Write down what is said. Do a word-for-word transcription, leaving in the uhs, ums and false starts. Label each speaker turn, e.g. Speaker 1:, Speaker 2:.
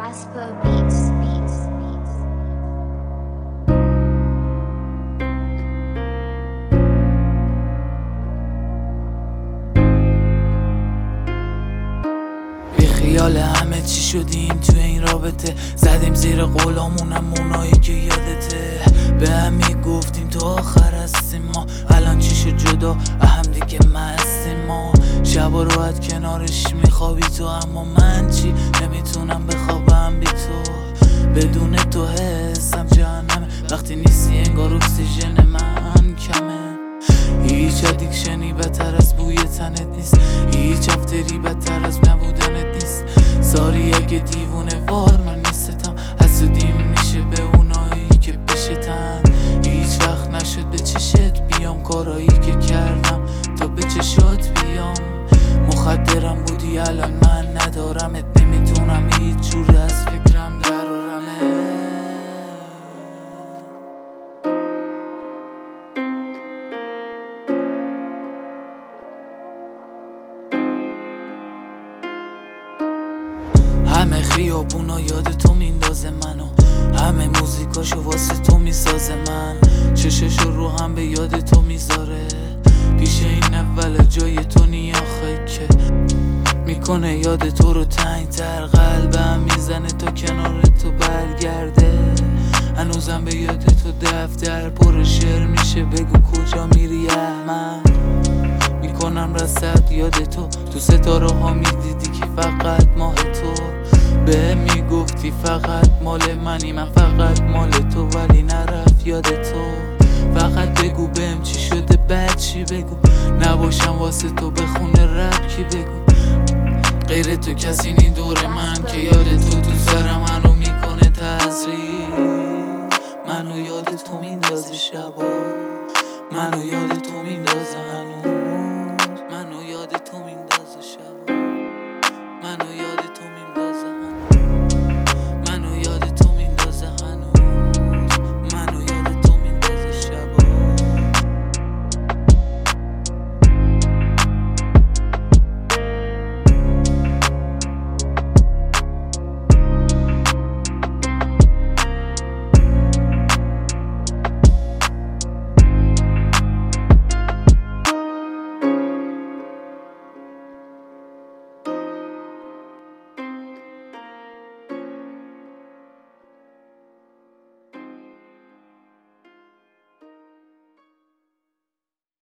Speaker 1: Casper Beats, Beats, Beats.
Speaker 2: بی خیال همه چی شدیم تو این رابطه، زدیم زیر قولامونم اونایی که یادته. به هم میگفتیم تو آخر هستیم ما، الان چی شد جدا هم دیگه مستیم ما. شبا راحت کنارش میخوابی تو، اما من چی نمیتونم بخوابم بی تو. بدون تو حسم جهنمه، وقتی نیستی انگار اکسیژن من کمه. هیچ ادیکشنی بدتر از بوی تنت نیست، هیچ افتری بدتر از نبودنت نیست. ساری اگه دیوونه وار من نیستم، حسودیم میشه به اونایی که بشتن. هیچ وقت نشد به چشت بیام، کارایی که کردم تا به چشات بیام. مخدرم بودی الان من ندارمت، نمیتونم هیچ جور از فکرم درارمه. همه خیابونا یاد تو میندازه منو، همه موزیکاشو واسه تو میسازه من. چششو رو هم به یاد تو میذاره، پیش این اول جای تو نیاخه که میکنه یاد تو رو تنگ تر. قلبم میزنه تا کنار تو برگرده، هنوزم به یاد تو دفتر پر شعر میشه. بگو کجا میری احمد، میکنم رصد یاد تو. تو ستاره ها میدیدی که فقط ماه تو، به میگفتی فقط مال منی، من فقط مال تو، ولی نرفت یاد تو. فقط بگو بهم چی شده بعد چی بگو، نباشم واسه تو بخونه رب کی بگو. غیر تو کسی نی دور من که یاد تو تو سرم منو میکنه تزریق. منو یاد تو میندازه شبا، منو یاد تو میندازه هنوز.